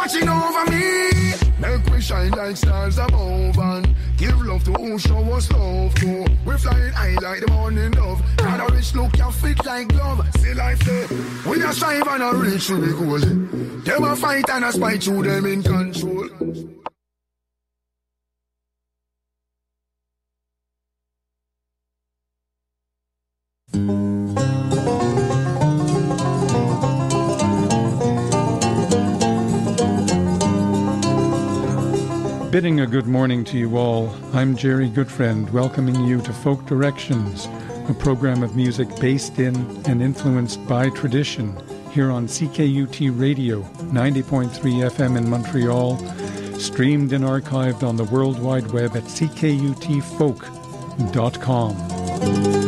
watching over me. Make we shine like stars above and give love to who show us love to. We flying high like the morning dove. Got a rich look, you fit like glove. See life there. We a strive and a reach to the goal. Them a fight and a spite through them in control. Bidding a good morning to you all, I'm Jerry Goodfriend, welcoming you to Folk Directions, a program of music based in and influenced by tradition, here on CKUT Radio, 90.3 FM in Montreal, streamed and archived on the World Wide Web at ckutfolk.com.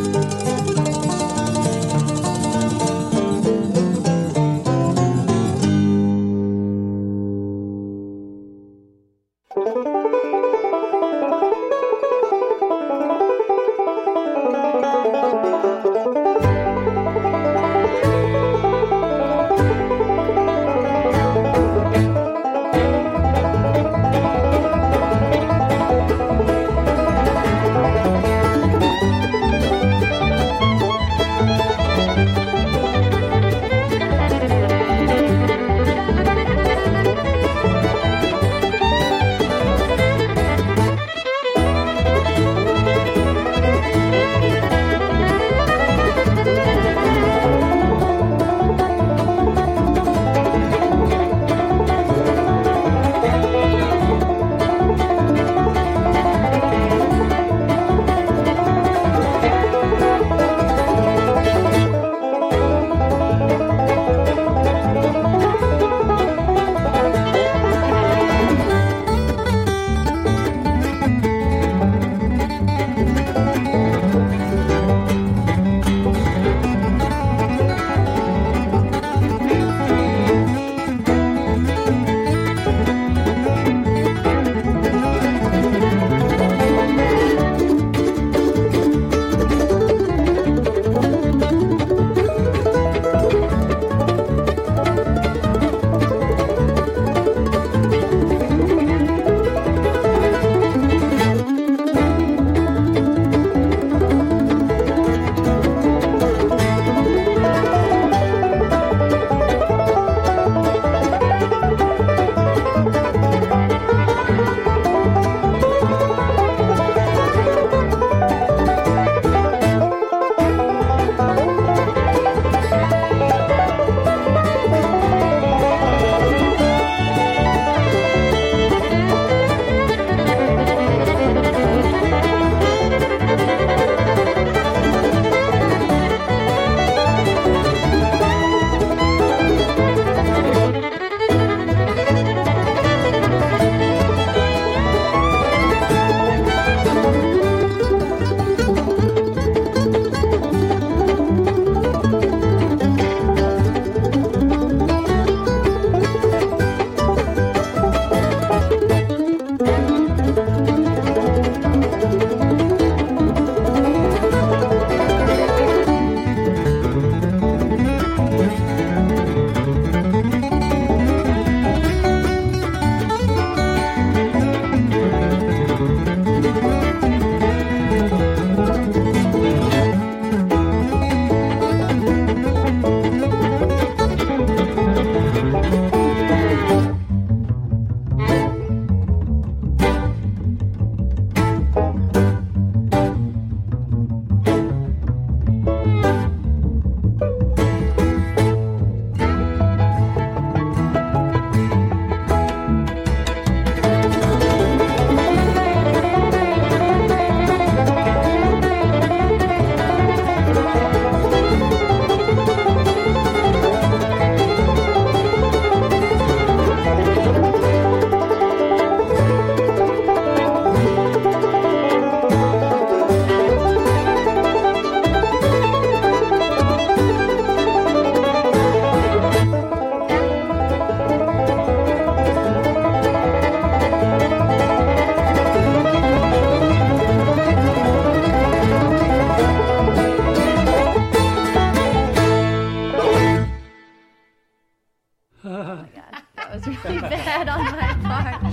really bad on my part.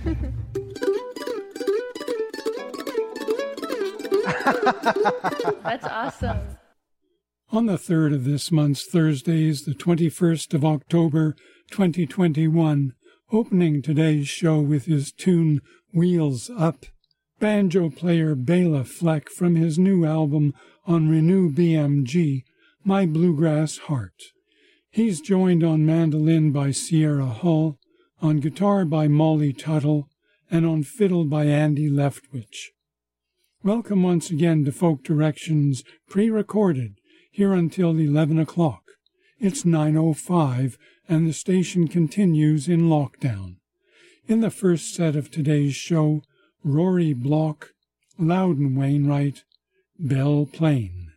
That's awesome. On the 3rd of this month's Thursdays, the 21st of October, 2021, opening today's show with his tune Wheels Up, banjo player Bela Fleck from his new album on Renew BMG, My Bluegrass Heart. He's joined on mandolin by Sierra Hull, on guitar by Molly Tuttle, and on fiddle by Andy Leftwich. Welcome once again to Folk Directions, pre-recorded, here until 11 o'clock. It's 9:05, and the station continues in lockdown. In the first set of today's show, Rory Block, Loudon Wainwright, Belle Plaine.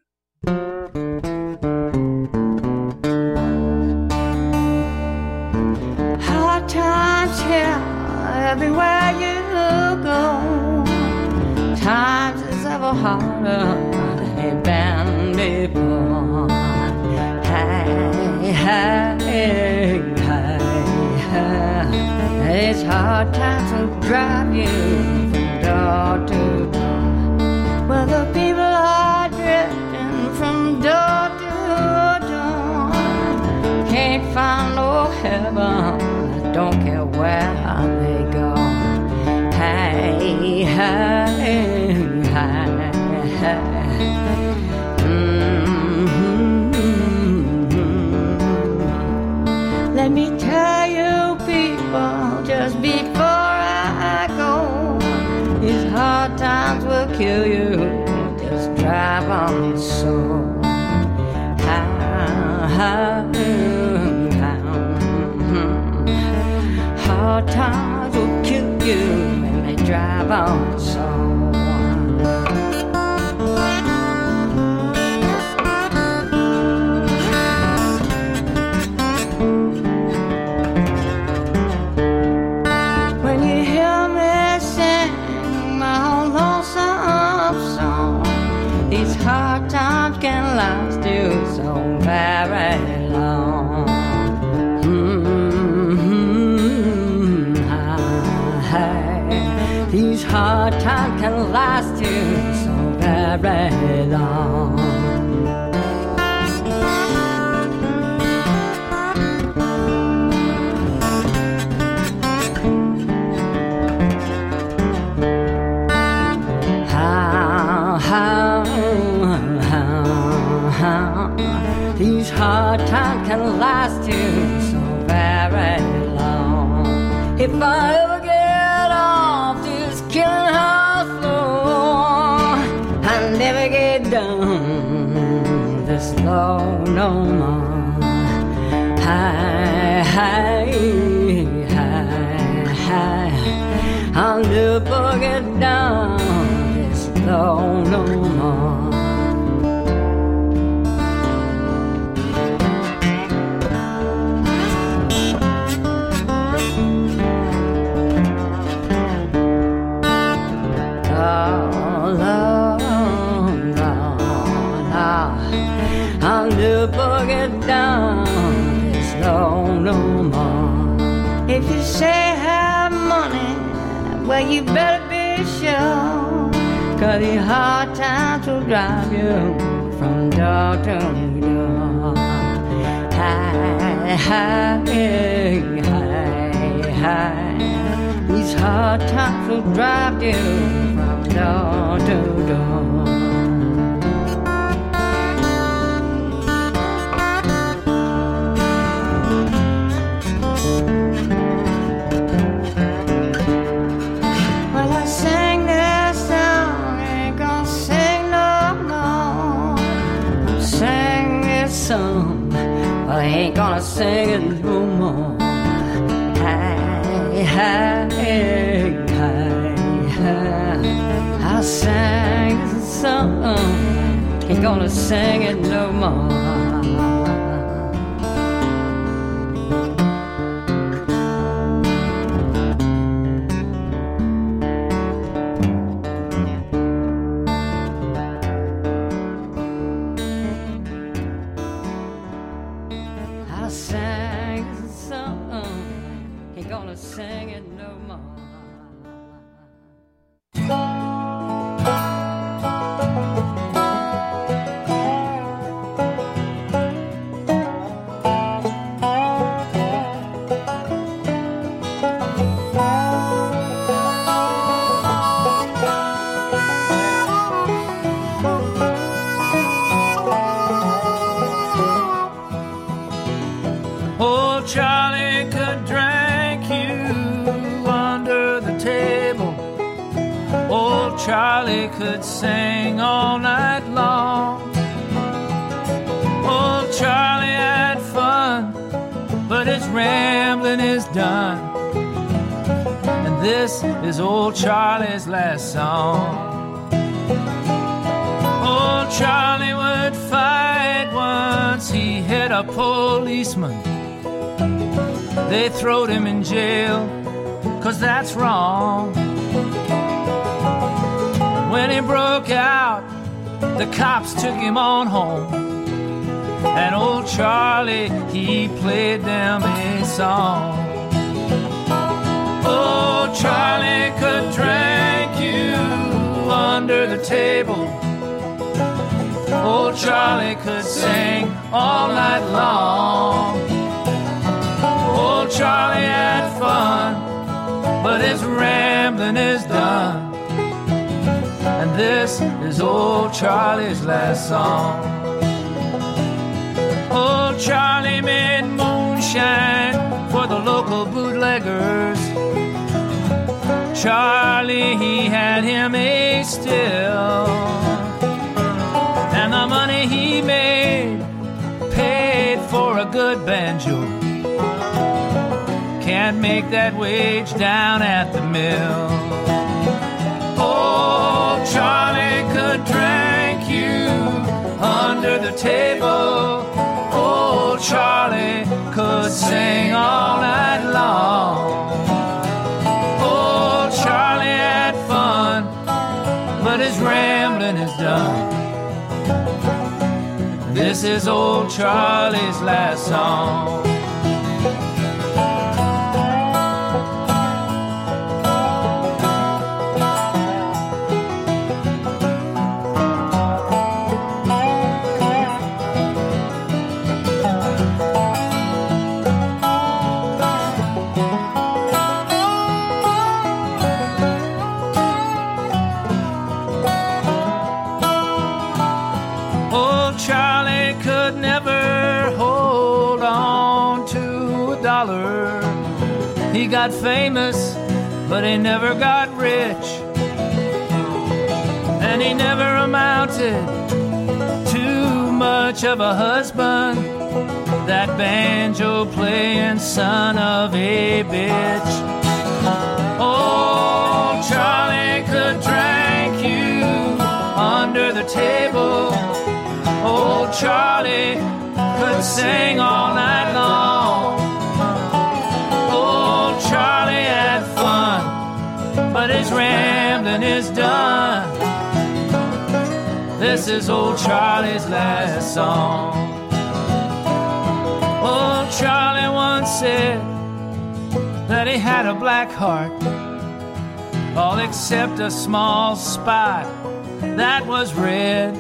Hard times here, everywhere you go. Times is ever harder than been before. Hey, hey, hey, hey. It's hard times will drive you from door to door. Well, the people are drifting from door to door. Can't find no heaven, don't care where they go. Hey, hey, hey, hey. Let me tell you, people, just before I go, these hard times will kill you. Just drive on so. Hard times will kill you when they drive on so. When you hear me sing my own lonesome song, these hard times can last you so very long. These hard times can last you so very long. These hard times can last you so very long. If I ever get off this killing house floor, I'll never get down this low no more. Hi, hi, hi, hi. I'll never get down this low no more. I'll never get down this low no more. If you say have money, well you better be sure, 'cause the hard times will drive you from door to door. Hi, hi, hi, hi. These hard times will drive you from door to door. Well, I ain't gonna sing it no more. Hey, hey, hey, hey. I sang this song, ain't gonna sing it no more. gonna sing it no more. Old Charlie could drink you under the table. Old Charlie could sing all night long. Old Charlie had fun, but his rambling is done. And this is Old Charlie's last song. Old Charlie would fight once he hit a policeman. They throwed him in jail, 'cause that's wrong. When he broke out, the cops took him on home. And old Charlie, he played them a song. Old Charlie could drink you under the table. Old Charlie could sing all night long. Old Charlie had fun, but his rambling is done. And this is Old Charlie's last song. Old Charlie made moonshine for the local bootleggers. Charlie, he had him a still. And the money he made paid for a good banjo. Can't make that wage down at the mill. Old Charlie could drink you under the table. Old Charlie could sing all night long. Old Charlie had fun, but his rambling is done. This is Old Charlie's last song. Charlie could never hold on to a dollar. He got famous, but he never got rich. And he never amounted to much of a husband. That banjo playing son of a bitch. Old Charlie could drink you under the table. Old Charlie could sing all night long. Old Charlie had fun, but his rambling is done. This is Old Charlie's last song. Old Charlie once said that he had a black heart, all except a small spot that was red.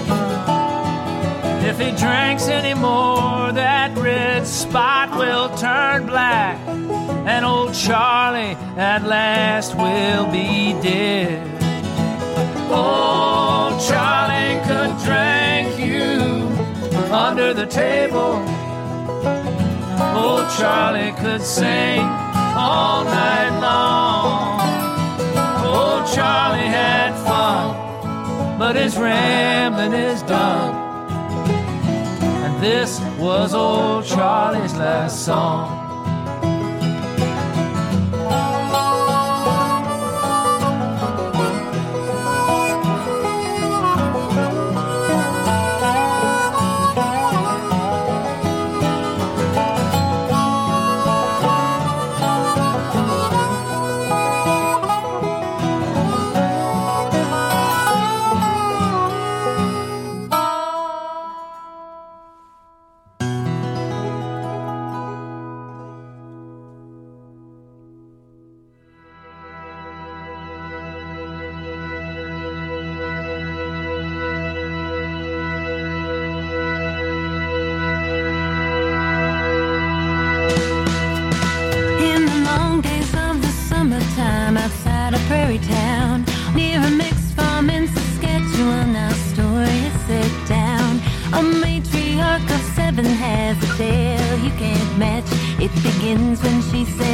If he drinks anymore, that red spot will turn black, and Old Charlie at last will be dead. Old Charlie could drink you under the table. Old Charlie could sing all night long. Old Charlie had fun, but his rambling is done. This was Old Charlie's last song.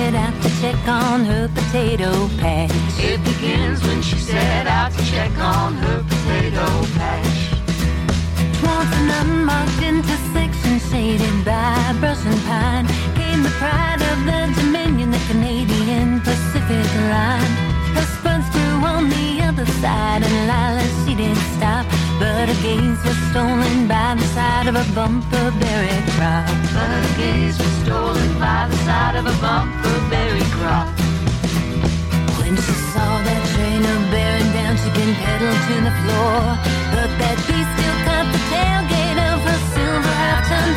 set out to check on her potato patch. It begins when she set out to check on her potato patch. Towards an unmarked intersection shaded by brush and pine came the pride of the Dominion, the Canadian Pacific line. Her spuds flew on the other side and Lila, she didn't stop, but her gaze was stolen by the side of a bumper berry crop. But her gaze was stolen by the side of a bumper berry crop. When she saw that trailer bearing down, she pinned pedal to the floor, but that beast still cut the tailgate of her silver half-ton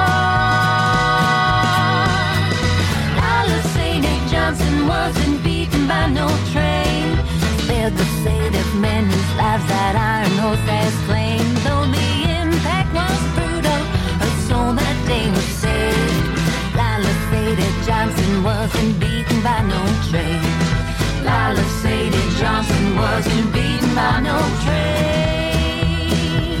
Ford. Lila Sadie Johnson wasn't beaten by no train, spared the fate of men whose lives that iron horse has claimed. Though the impact was brutal, her soul that day was saved. Lila Sadie Johnson wasn't beaten by no train. Lila Sadie Johnson wasn't beaten by no train.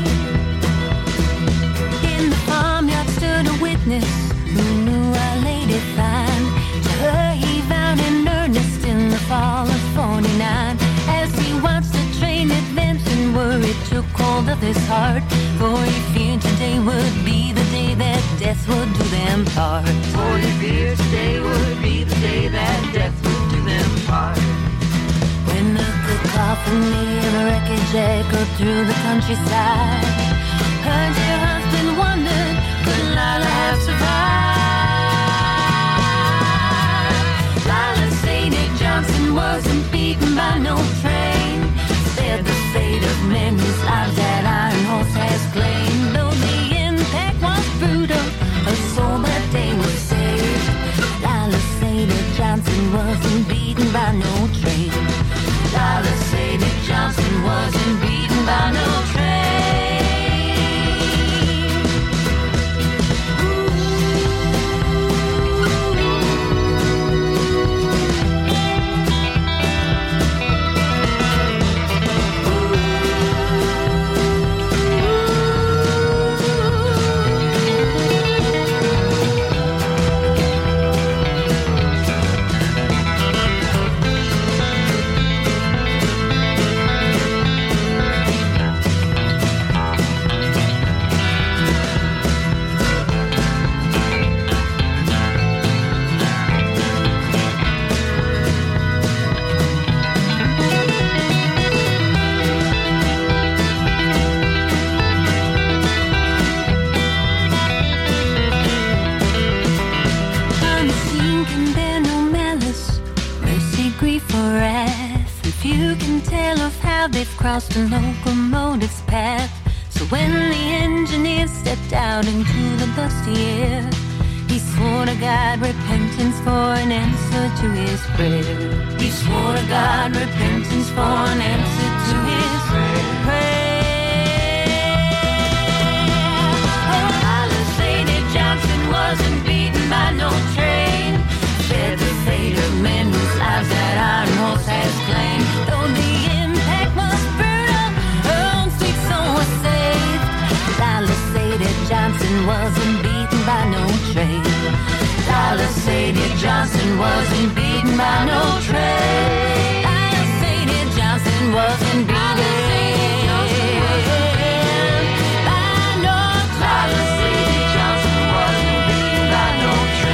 In the farmyard stood a witness who knew Our Lady fine. To her he vowed in earnest in the fall of '49, as he watched the train advance and worry took hold of his heart, for he feared today would be the day that death would do them part. For he feared today would be the day that death would do them part. When the cacophony of wreckage echoed through the countryside, her dear husband wondered, could Lila have survived? Lila Sadie Johnson wasn't beaten by no train, spared the fate of men whose lives that iron horse has claimed. Though the impact was brutal, her soul that day was saved. Lila Sadie Johnson wasn't beaten by no train. Lila Sadie Johnson wasn't beaten by no train. They've crossed the locomotive's path. So when the engineer stepped out into the dusty air, he swore to God repentance for an answer to his prayer. He swore to God repentance for an answer to his prayer. Lila Sadie Johnson wasn't beaten by no train, spared the fate of men whose lives that iron horse has claimed. Though the Johnson wasn't beaten by no train. Lila Sadie Johnson wasn't beaten by no train. Lila Sadie Johnson wasn't beaten by no train. Lila Sadie Johnson wasn't beaten by no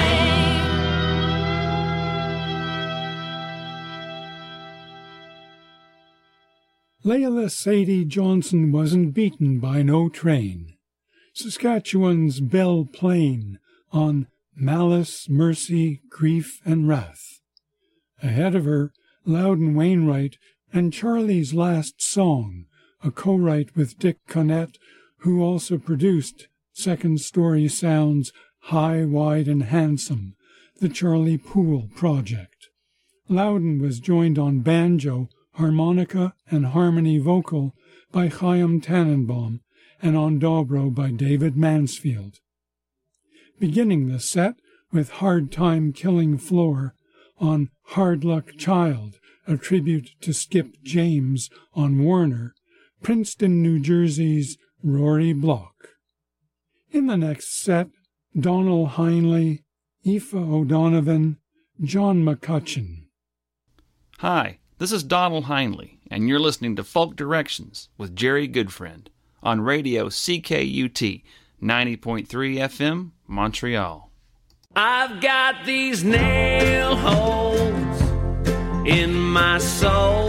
train. Lila Sadie Johnson wasn't beaten by no train. Saskatchewan's Belle Plaine on Malice, Mercy, Grief, and Wrath. Ahead of her, Loudon Wainwright and Charlie's Last Song, a co-write with Dick Connett, who also produced Second Story Sound's High, Wide, and Handsome, the Charlie Poole project. Loudon was joined on banjo, harmonica, and harmony vocal by Chaim Tannenbaum, and on dobro by David Mansfield. Beginning the set with Hard Time Killing Floor on Hard Luck Child, a tribute to Skip James on Warner, Princeton, New Jersey's Rory Block. In the next set, Donald Heinley, Aoife O'Donovan, John McCutcheon. Hi, this is Donald Heinley, and you're listening to Folk Directions with Jerry Goodfriend on radio CKUT 90.3 FM, Montreal. I've got these nail holes in my soul,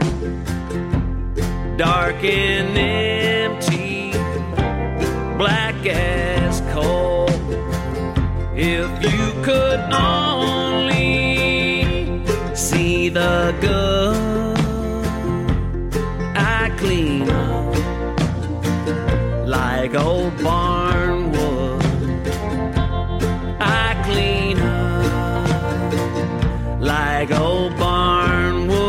dark and empty, black as coal. If you could only see the good I clean up like old barn wood. I clean up like old barn wood.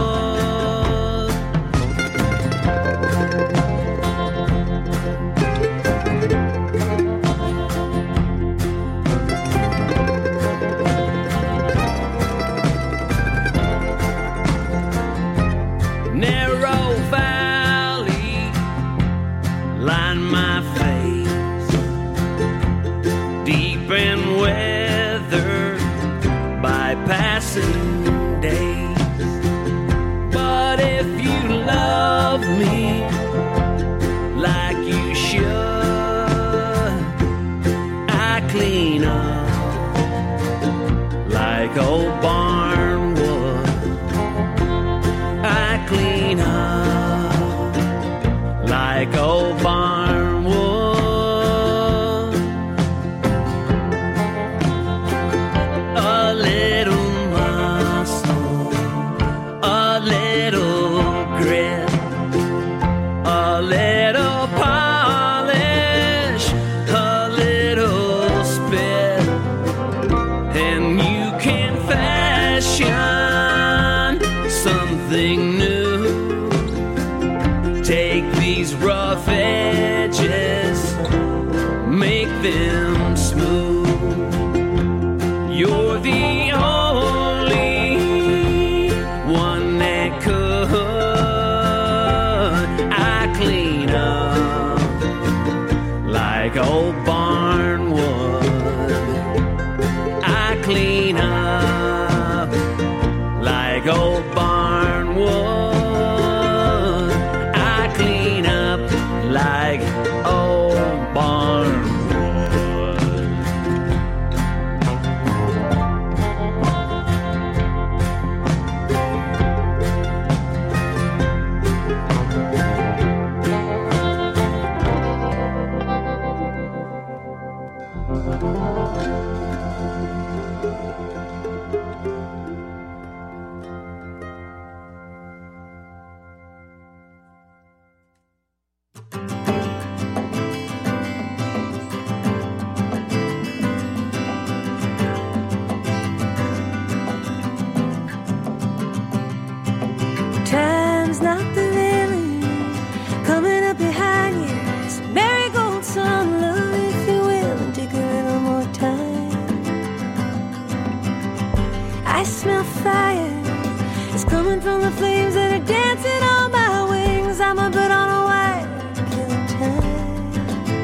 Narrow valley line my face, deep and weathered by passing days. But if you love me like you should, I clean up like old barn wood. I clean up like old barn wood. A little muscle, a little grit, a little polish, a little spit, and you can fashion something new. Take these rough edges, make them smooth. You're the only one that could. I clean up like old barn wood. I clean up like old barn wood. I clean up like old barn wood. Time's not the lily coming up behind you. It's marigold sun, love, if you will, and take a little more time. I smell fire. It's coming from the flames that are dancing on my wings. I'm a bird on a wire, killing time.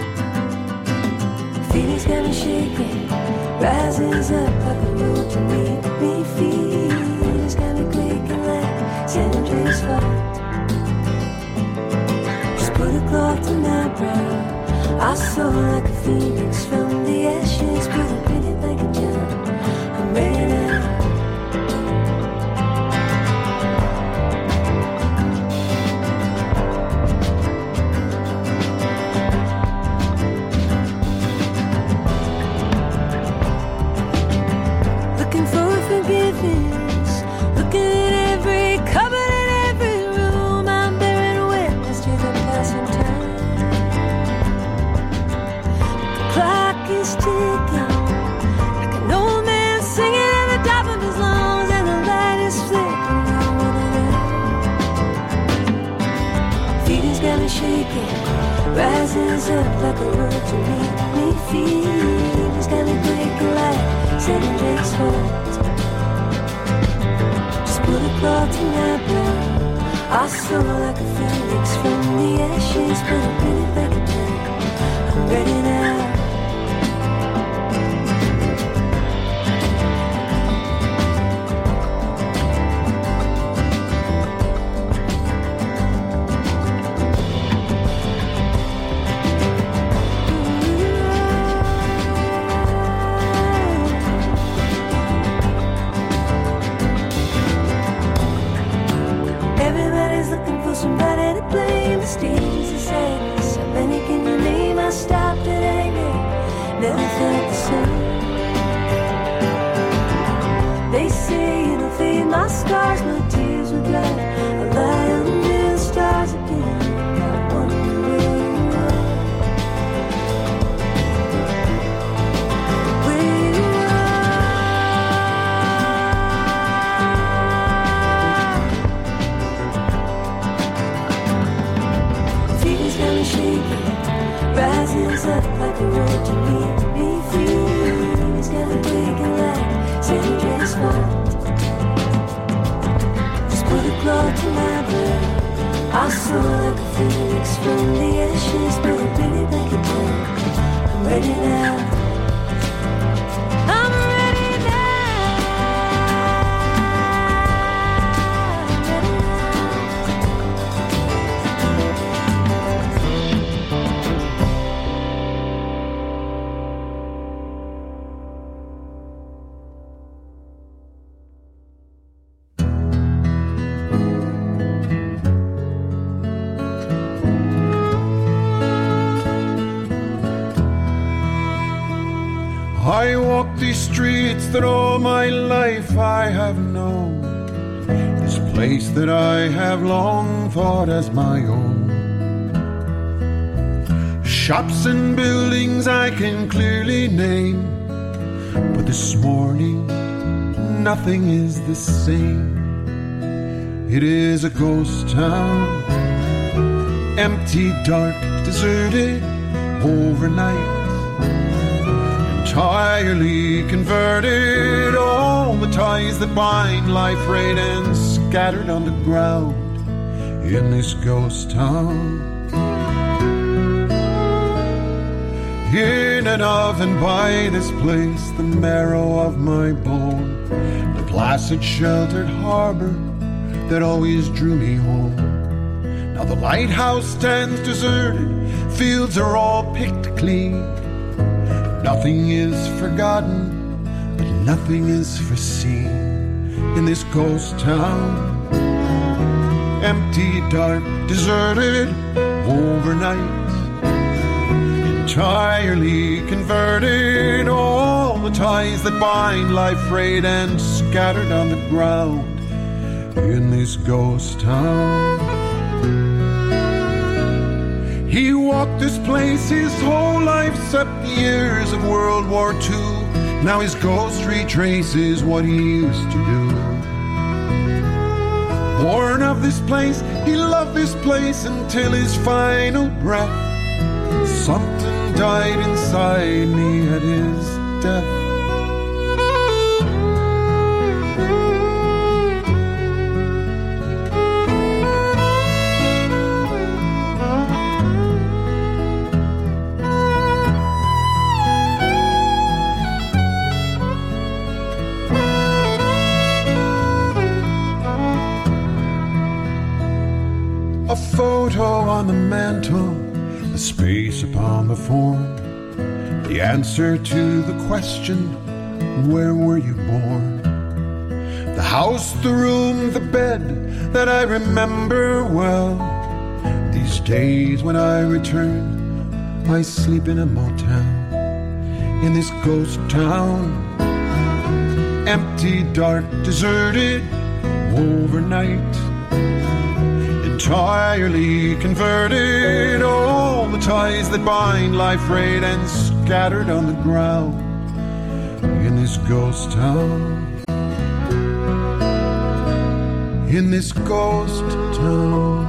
Feelings got me shaking, rises up like a road to make me feel. It's got me quaking like San Andreas Fault. Just put a cloth to my brow. I soar like a phoenix from the ashes, put a pretty like a gem. I'm ready now. Looking for forgiveness, looking at every cupboard and every room. I'm bearing witness to the passing time. The clock is ticking like an old man singing at the top of his lungs, and the light is flickering on and on. Feelings got me shaking, rises up like a road to make me feel. It's got me breaking like 7 days old. Just put a cloth to my brow. I soar like a phoenix from the ashes, but I'm ready like a gem. I'm ready now. for somebody to blame. The stings of sadness, how many can you name? I stopped at anger, never felt the same. They say it'll fade my scars, my tears will dry. I lie under the stars again, I wonder where you are. Where you are. Feelings got me shaking, rises up like a road to meet me free. Feelings got me waking like San Andreas Fault. Just put a claw to my blood. I soar like a phoenix from the ashes, but I'm ready like a dog. I'm ready now. I'm ready now. I'm ready I walk these streets that all my life I have known, this place that I have long thought as my own. Shops and buildings I can clearly name, but this morning nothing is the same. It is a ghost town, empty, dark, deserted, overnight, entirely converted. All the ties that bind life frayed and scattered on the ground in this ghost town. In and of and by this place, the marrow of my bone, the placid sheltered harbor that always drew me home. Now the lighthouse stands deserted, fields are all picked clean. Nothing is forgotten, but nothing is foreseen in this ghost town. Empty, dark, deserted, overnight, entirely converted. All the ties that bind life frayed and scattered on the ground in this ghost town. He walked this place his whole life, except the years of World War II. Now his ghost retraces what he used to do. Born of this place, he loved this place until his final breath. Something died inside me at his death. A photo on the mantle, a space upon the form, the answer to the question, where were you born? The house, the room, the bed that I remember well. These days when I return, I sleep in a motel in this ghost town. Empty, dark, deserted, overnight, entirely converted. All the ties that bind life frayed and scattered on the ground in this ghost town. In this ghost town.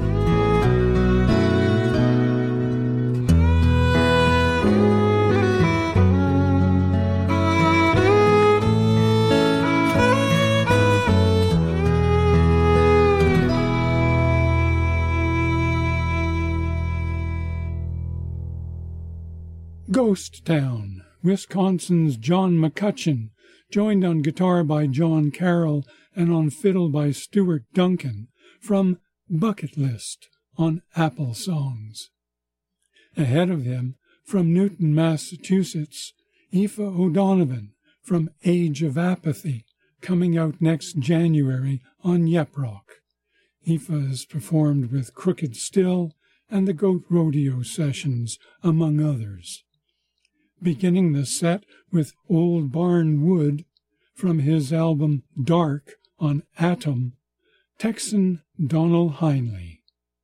Ghost Town, Wisconsin's John McCutcheon, joined on guitar by John Carroll and on fiddle by Stuart Duncan, from Bucket List on Apple Songs. Ahead of them, from Newton, Massachusetts, Aoife O'Donovan from Age of Apathy, coming out next January on Yep Rock. Aoife has performed with Crooked Still and the Goat Rodeo Sessions, among others. Beginning the set with Old Barn Wood from his album Dark on Atom, Texan Donald Heinley.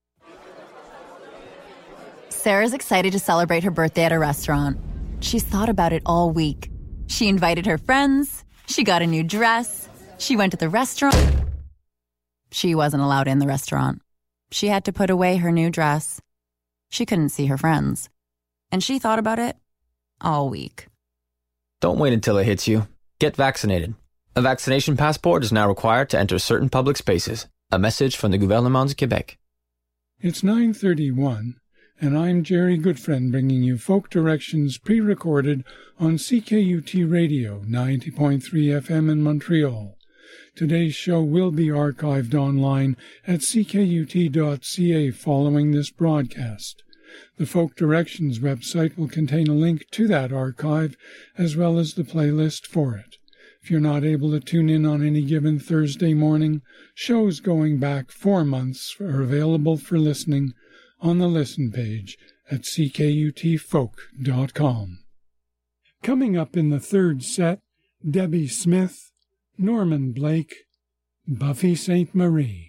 Sarah's excited to celebrate her birthday at a restaurant. She's thought about it all week. She invited her friends. She got a new dress. She went to the restaurant. She wasn't allowed in the restaurant. She had to put away her new dress. She couldn't see her friends. And she thought about it all week. Don't wait until it hits you. Get vaccinated. A vaccination passport is now required to enter certain public spaces. A message from the Gouvernement du Québec. It's 9:31, and I'm Jerry Goodfriend bringing you Folk Directions pre-recorded on CKUT Radio 90.3 FM in Montreal. Today's show will be archived online at ckut.ca following this broadcast. The Folk Directions website will contain a link to that archive as well as the playlist for it. If you're not able to tune in on any given Thursday morning, shows going back 4 months are available for listening on the listen page at ckutfolk.com. Coming up in the third set, Debbie Smith, Norman Blake, Buffy St. Marie.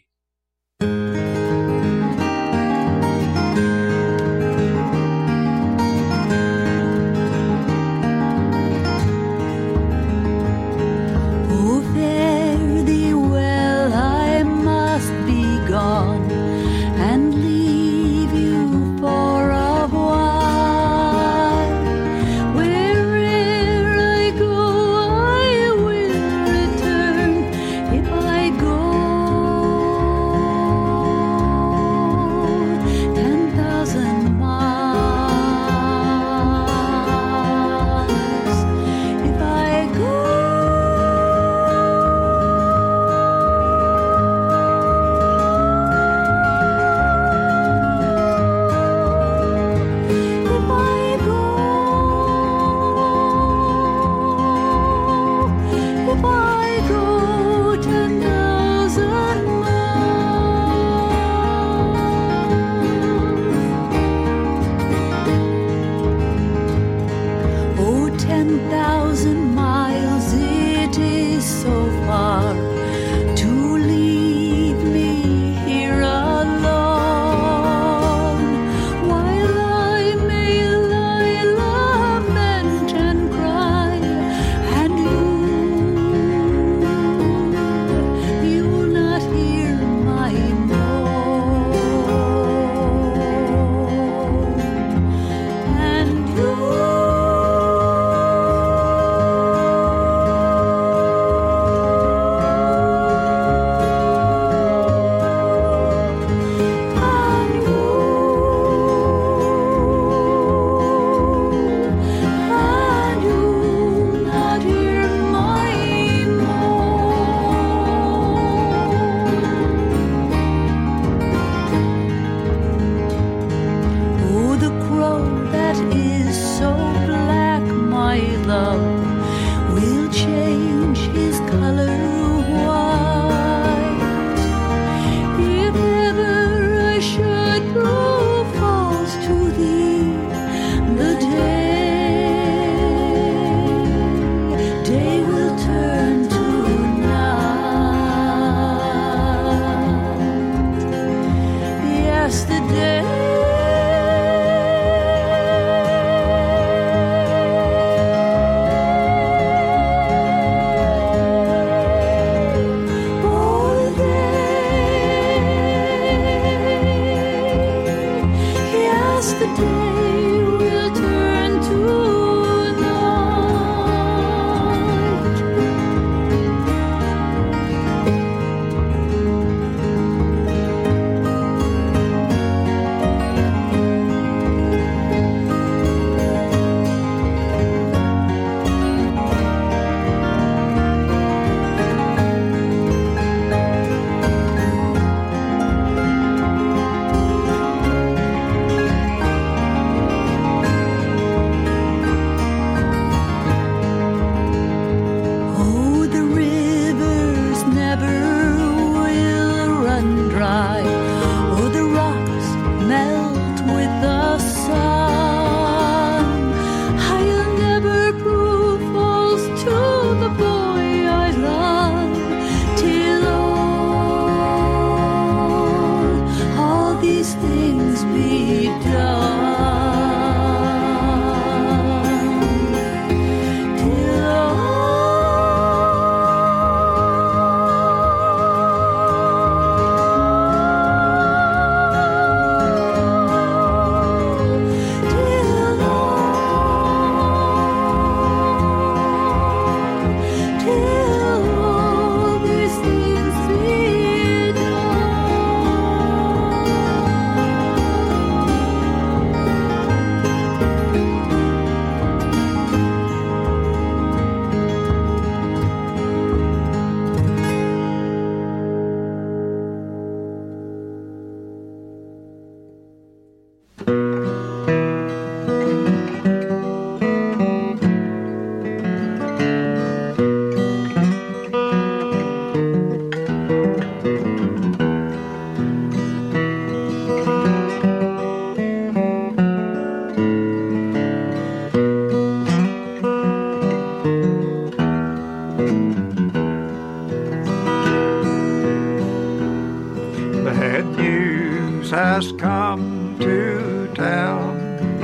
news has come to town.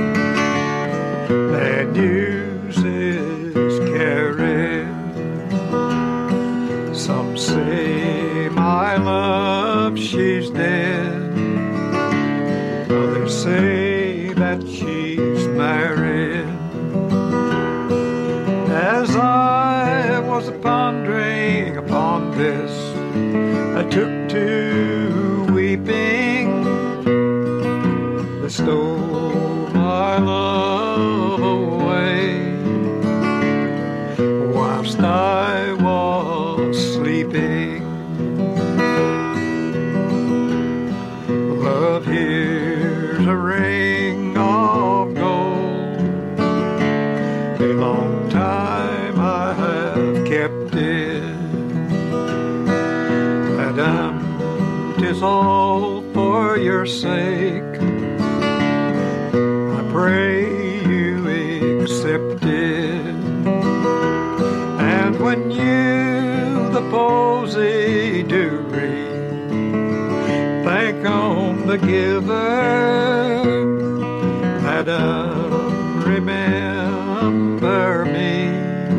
Bad news is carried. Some say my love, she's dead. Others say that she's married. As I was pondering upon this, I took to weeping. They stole my love away whilst I was sleeping. Love, here's a ring of gold. A long time I have kept it. Madam, 'tis all for your sake. I pray you accept it. And when you the posy do read, thank on the giver. Madam, remember me,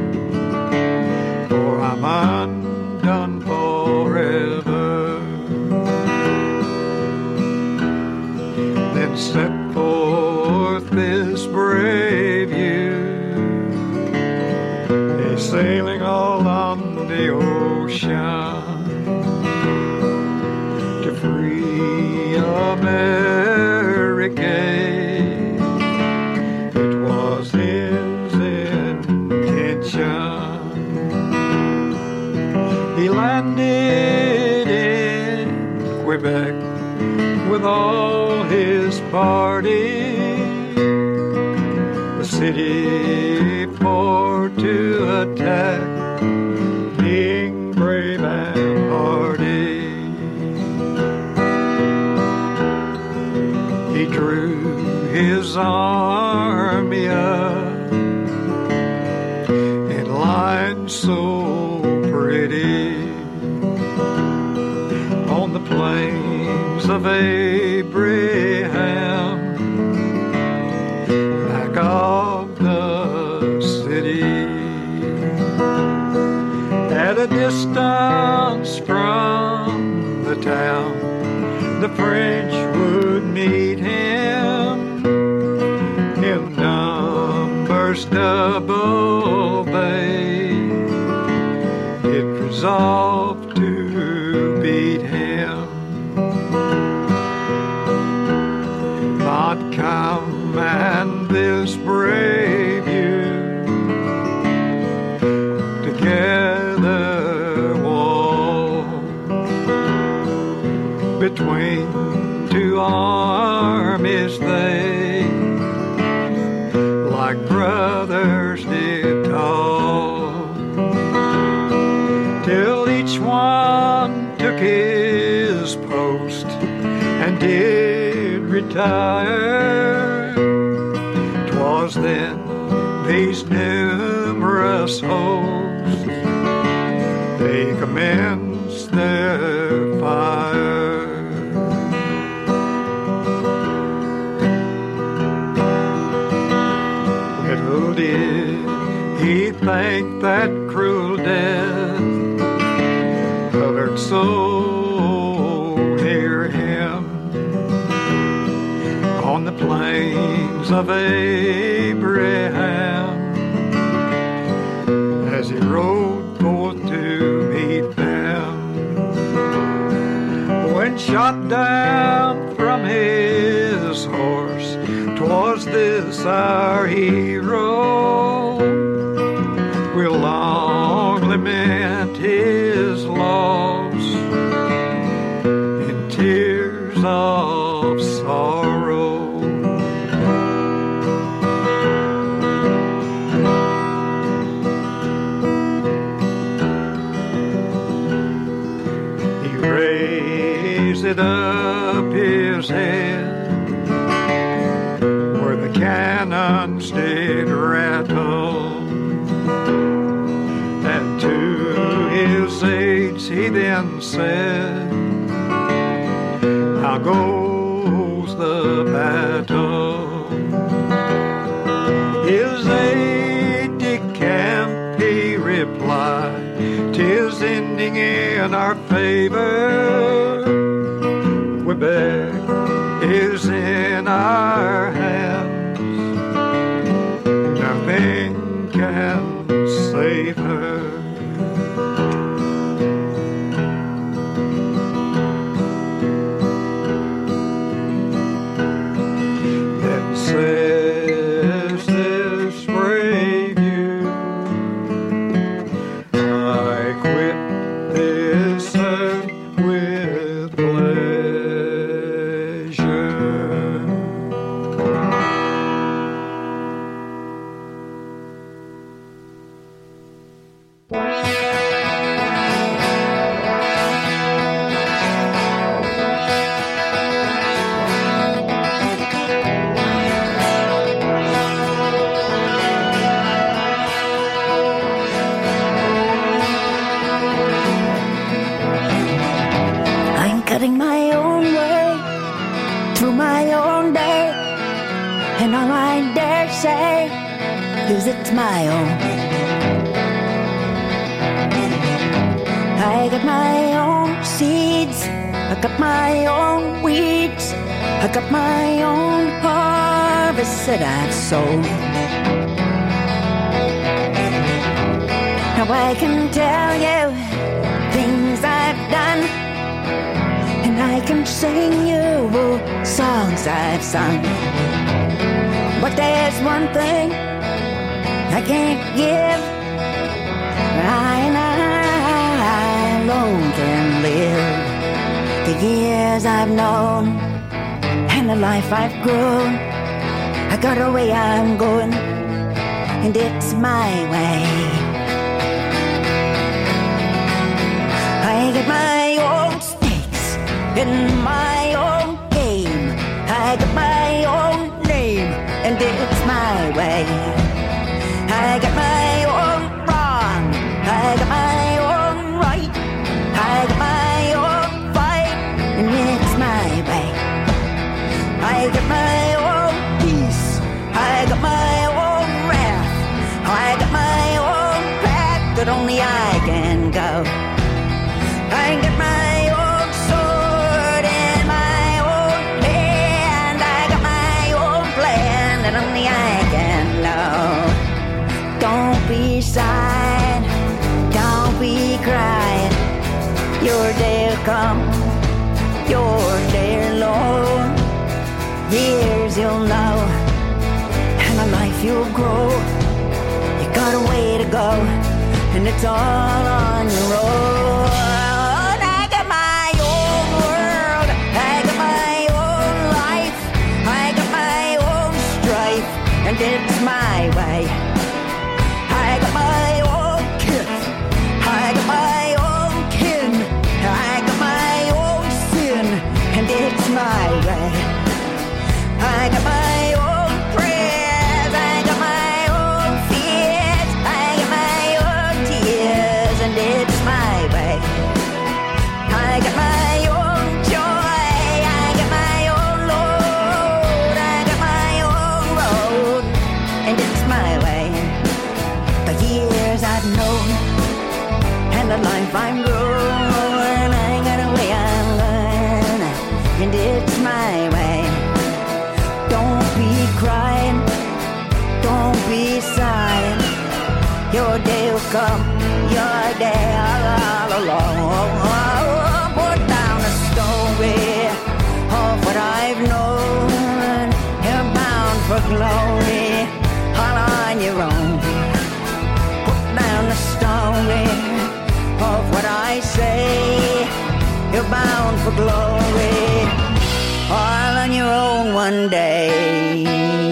for I'm undone forever. Then set forth this brave youth, a sailing all on the ocean to free America. It was his intention. He landed in Quebec with all his party, the city for to attack, being brave and hardy. He drew his army up in line so pretty on the plains of Abraham, back of the city. At a distance from the town, the French would meet him in numbers double. They did resolve to beat him. Not come and this brave youth together walk between two armies. They like brothers did talk till each one took his post and did retire. 'Twas then these numerous hosts they commenced their fire. Little did he think that cruel death hovered so near him on the plains of Abraham, as he rode forth to meet them. When shot down from his horse, 'twas this our hero will long lament his loss in tears of sorrow. He raised up his head where the cannons did rattle, and to his aides he then said, how goes the battle? His aide-de-camp, he replied, 'tis ending in our favor. Quebec is in our hands. Nothing can save her. Then says this brave youth, I quit this earth with pleasure. I'm cutting my own way through my own day, and all I dare say is it's my own. I got my own seeds, I got my own weeds, I got my own harvest that I've sown. Now I can tell you things I've done, and I can sing you songs I've sung. But there's one thing I can't give. I alone can live the years I've known and the life I've grown. I got a way I'm going, and it's my way. I get my own stakes in my own game. I got my own name, and it's my way. I got my own wrong, I got my own right, I got my own fight, and it's my way. I got my own peace, I got my own wrath, I got my own path that only I can go. I got my own sword in my own hand, I got my own plan that only I can know. Don't be sad, don't be crying, your day'll come, your day alone. Years you'll know, and a life you'll grow. You got a way to go, and it's all on your own. I got my own world, I got my own life, I got my own strife, and it's my way. I got my own kith, I got my own kin, I got my own sin, and it's my way. I got my own prayers, I got my own fears, I got my own tears, and it's my way. I got my own joy, I got my own load, I got my own road, and it's my way. The years I've known, and the life I'm growing, I got a way I'm going, and it's my way. Don't be crying, don't be sighing, your day will come, your day all along. Put down a story of what I've known, you're bound for glory, all on your own. Put down the story of what I say, you're bound for glory, all on your own one day.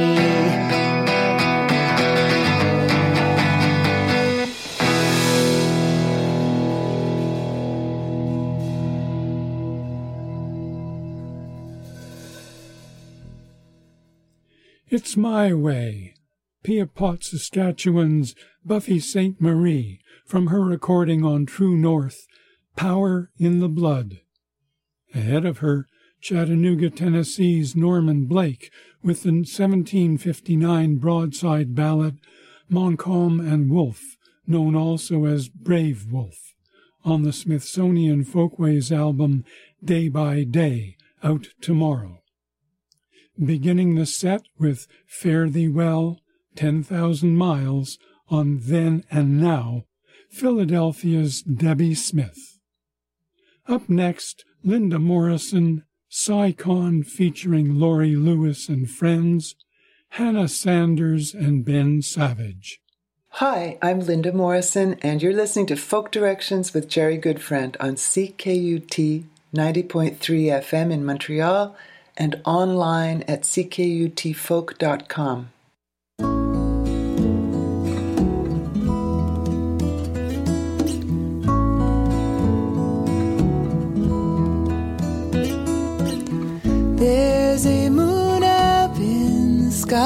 It's My Way, Pia Potts Saskatchewan's Buffy St. Marie, from her recording on True North, Power in the Blood. Ahead of her, Chattanooga, Tennessee's Norman Blake with the 1759 broadside ballad Montcalm and Wolfe, known also as Brave Wolf, on the Smithsonian Folkways album Day by Day, out tomorrow. Beginning the set with Fare Thee Well, 10,000 Miles, on Then and Now, Philadelphia's Debbie Smith. Up next, Linda Morrison, Psycon featuring Laurie Lewis and Friends, Hannah Sanders and Ben Savage. Hi, I'm Linda Morrison, and you're listening to Folk Directions with Jerry Goodfriend on CKUT 90.3 FM in Montreal and online at ckutfolk.com. There's a moon up in the sky,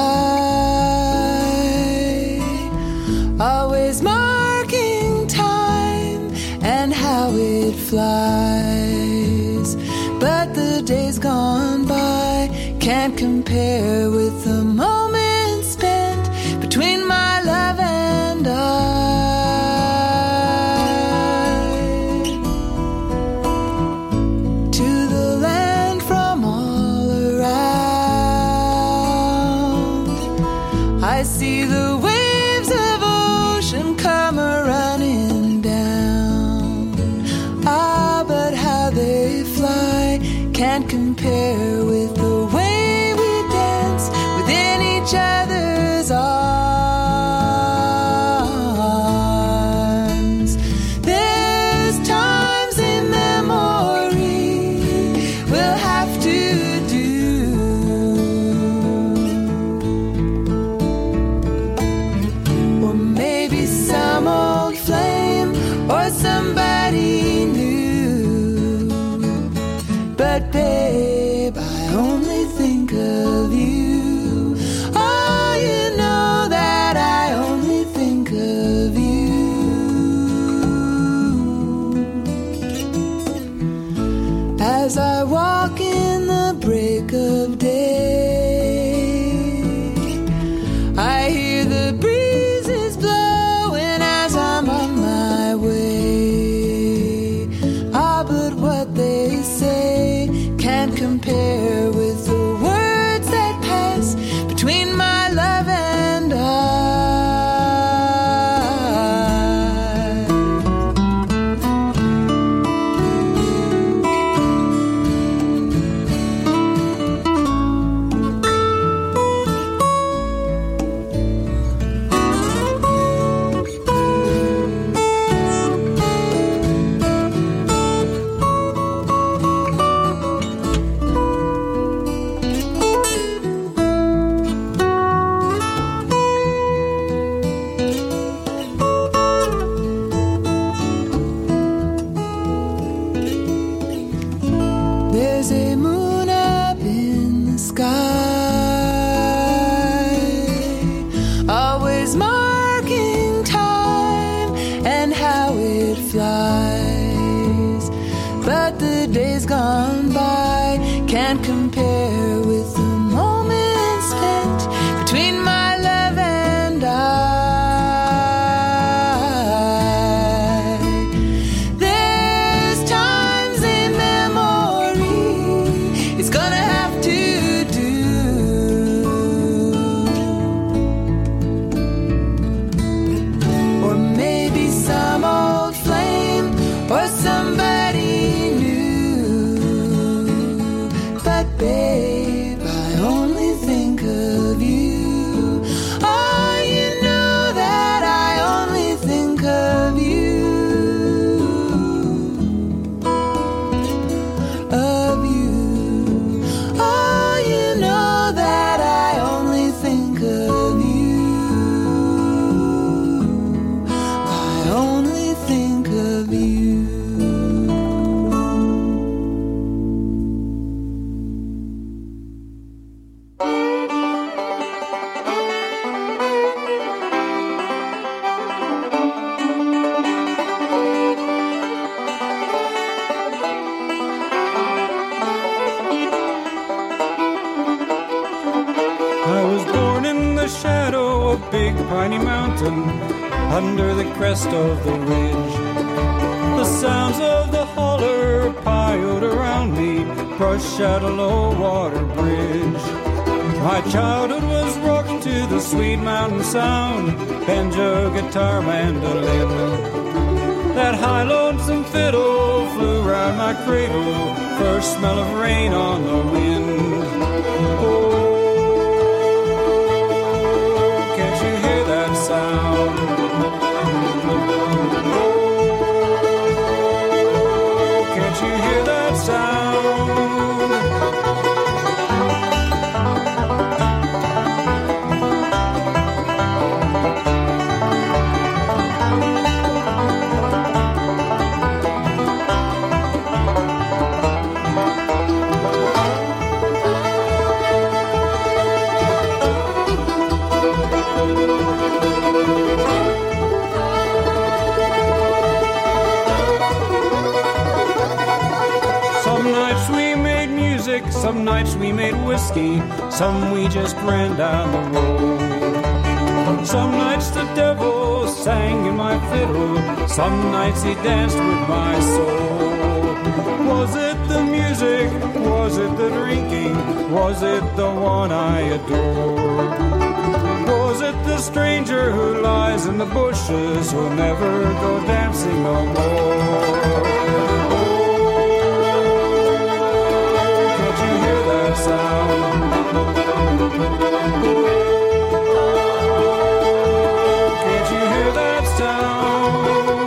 always marking time and how it flies. But the days gone by can't compare with the moments spent between my love and I. To the land from all around, I see the waves of ocean come a-running down. Ah, but how they fly can't compare with the way we dance within each other's arms. There's times in memory we'll have to do, or maybe some old flame or somebody new. But babe, I only think of you. Oh, you know that I only think of you. As I walk in the break of day, I hear the breezes blowing as I'm on my way. Ah, but what they say can't compare with the words that pass between my love and I. There's a moon up in the sky, always marking time and how it flies. But the days gone by can't compare with the moments spent between my love and I. There's times in memory it's gonna have to do, or maybe some old flame or somebody new. But babe, big piney mountain under the crest of the ridge. The sounds of the holler piled around me, brush at a low water bridge. My childhood was rocked to the sweet mountain sound, banjo, guitar, mandolin. That high lonesome fiddle flew round my cradle, first smell of rain on the wind. Oh, can't you hear that sound? Oh, can't you hear that sound? Some nights we made whiskey, some we just ran down the road. Some nights the devil sang in my fiddle, some nights he danced with my soul. Was it the music? Was it the drinking? Was it the one I adored? Was it the stranger who lies in the bushes, who'll never go dancing no more? Sound. Can't you hear that sound?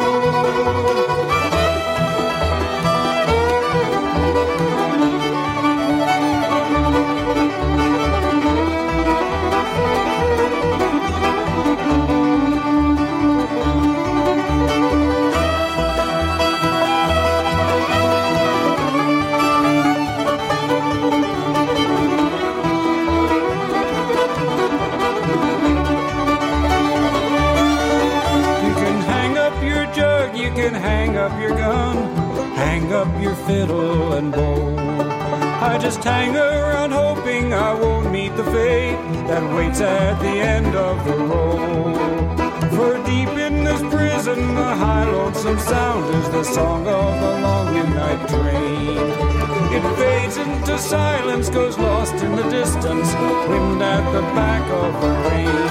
Hang up your gun, hang up your fiddle and bow. I just hang around hoping I won't meet the fate that waits at the end of the road. For deep in this prison, the high lonesome sound is the song of the long midnight train. It fades into silence, goes lost in the distance, wind at the back of the rain.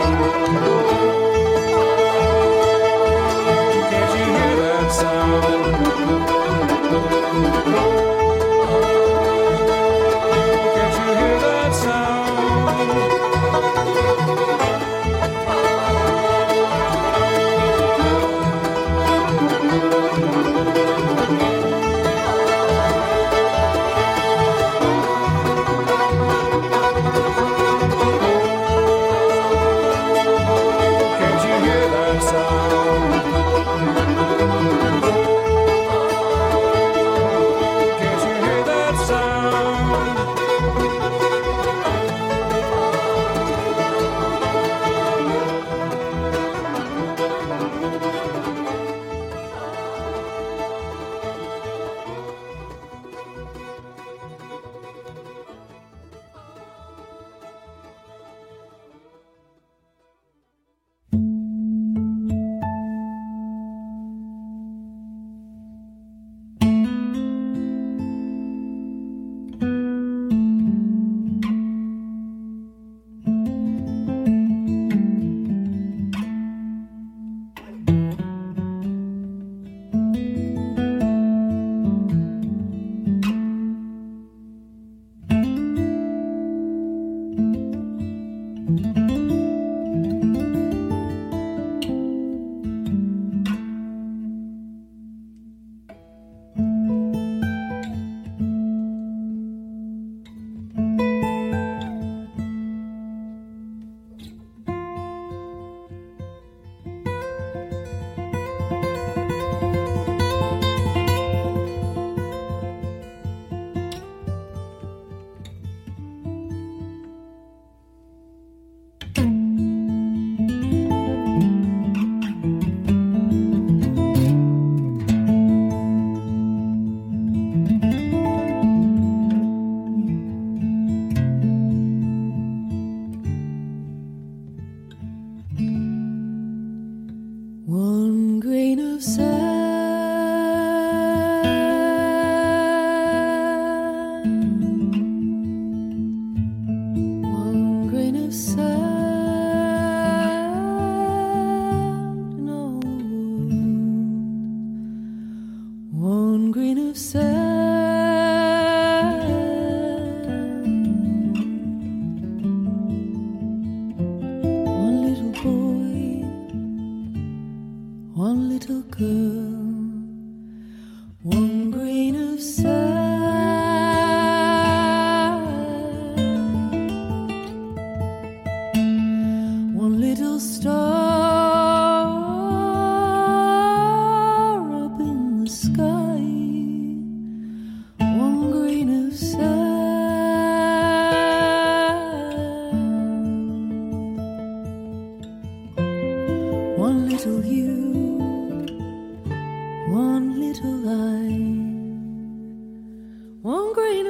Sound. Can't you hear that sound?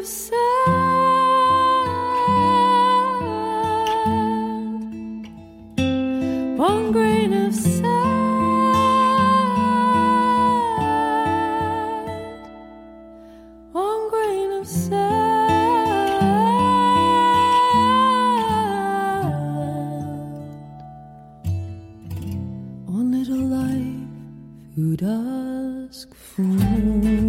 sand, one grain of sand, one grain of sand, one little life who'd ask for more.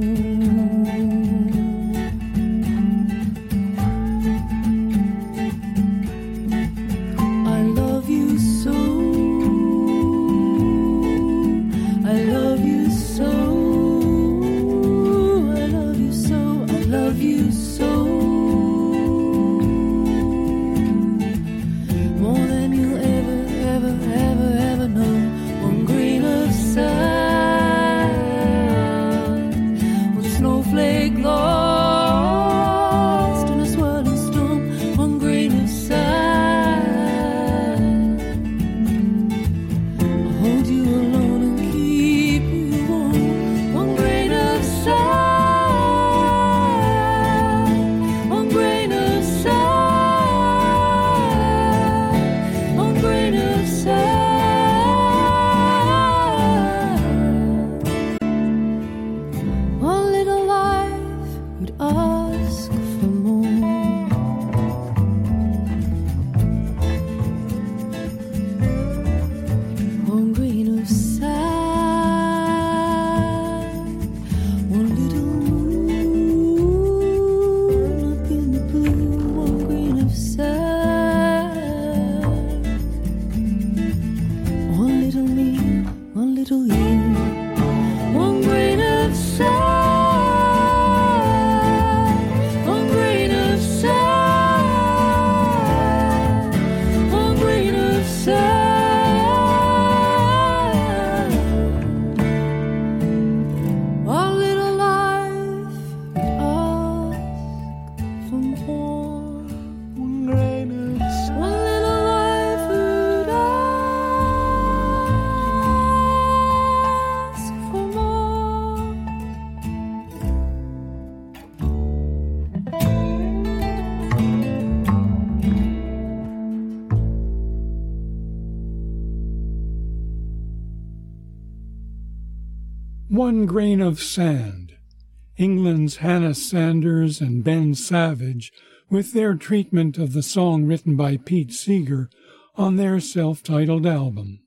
One Grain of Sand, England's Hannah Sanders and Ben Savage, with their treatment of the song written by Pete Seeger on their self-titled album.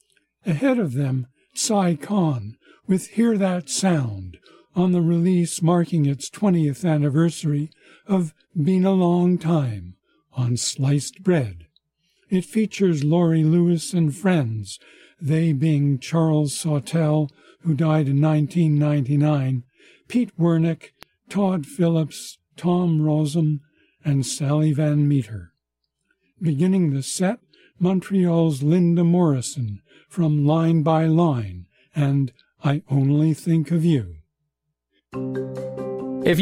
Ahead of them, Cy Khan, with Hear That Sound, on the release marking its 20th anniversary of Been a Long Time, on Sliced Bread. It features Laurie Lewis and friends, they being Charles Sawtelle, who died in 1999, Pete Wernick, Todd Phillips, Tom Rosum, and Sally Van Meter. Beginning the set, Montreal's Linda Morrison from Line by Line and I Only Think of You.